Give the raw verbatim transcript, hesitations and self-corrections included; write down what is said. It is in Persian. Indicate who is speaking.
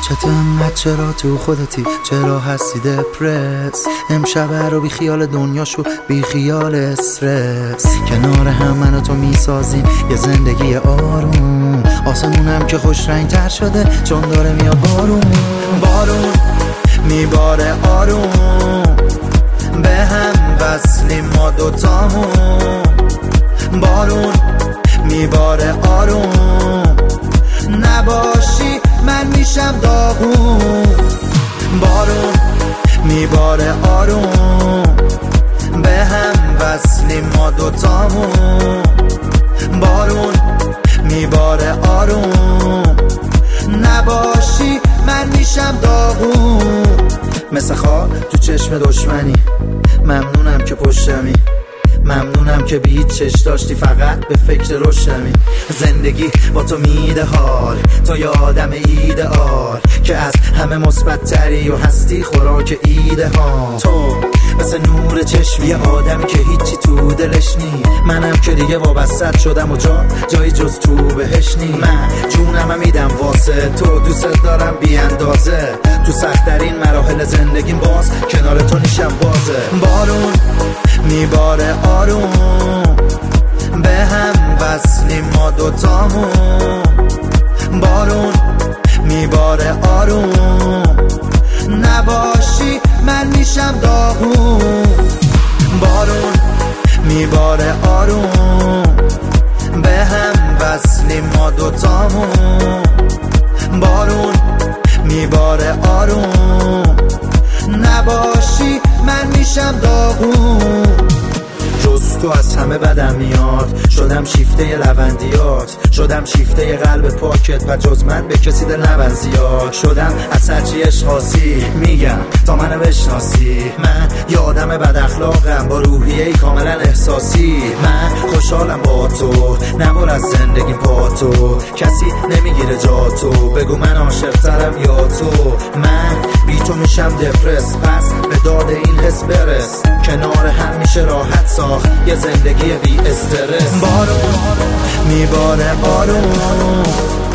Speaker 1: چطور انقدر چرا تو خودتی، چرا هستی دپرس؟ امشب رو بی خیال دنیاشو بی خیال استرس. کنار هم من و تو میسازیم یه زندگی آروم، آسمونم که خوش رنگ تر شده چون داره میاد بارون. بارون میباره آروم، به هم وصلیم ما دوتامون. بارون میباره آروم، نباشی من میشم داغون. بارون میباره آروم، به هم وصلیم ما دوتامون. بارون میباره آروم، نباشی من میشم داغون. مثل خال تو چشم دشمنی، ممنونم که پشتمی، ممنونم که بی هیچ چش داشتی فقط به فکر روشنمی. زندگی با تو میده حال، تو یه آدم ایدئال که از همه مثبت تری و هستی خوراک ایده ها. تو مثل نور چشمی، یه آدمی که هیچی تو دلش نی. منم که دیگه وابسته شدم و جا جایی جز تو بهش نی. من جونم میدم واسه تو، دوست دارم بی اندازه. تو سخت‌ترین مراحل زندگیم باز کنار تو نیشم بازه. بارون میباره آروم، به هم وصلیم ما دوتامون. بارون میباره آروم، نباشی من میشم داغون. بارون میباره آروم، به هم وصلیم ما دوتامون. بارون میباره آروم، نباشی من میشم داغون. جز تو از همه بدم میاد، شدم شیفته لوندیات، شدم شیفته قلب پاکت و جز من به کسی دل نبند زیاد. شدم از هرچی اشخاصی میگم تا منو بشناسی. من یه آدم بد اخلاقم با روحیه‌ای کاملا احساسی. من خوشحالم با تو، نبر از زندگی پا تو. کسی نمیگیره جا تو، بگو من عاشق‌ترم یا تو. من بی تو میشم دپرس، پس به داد این حس برس. کنار هم میشه راحت ساخت یه زندگی بی استرس. بارون میباره آروم،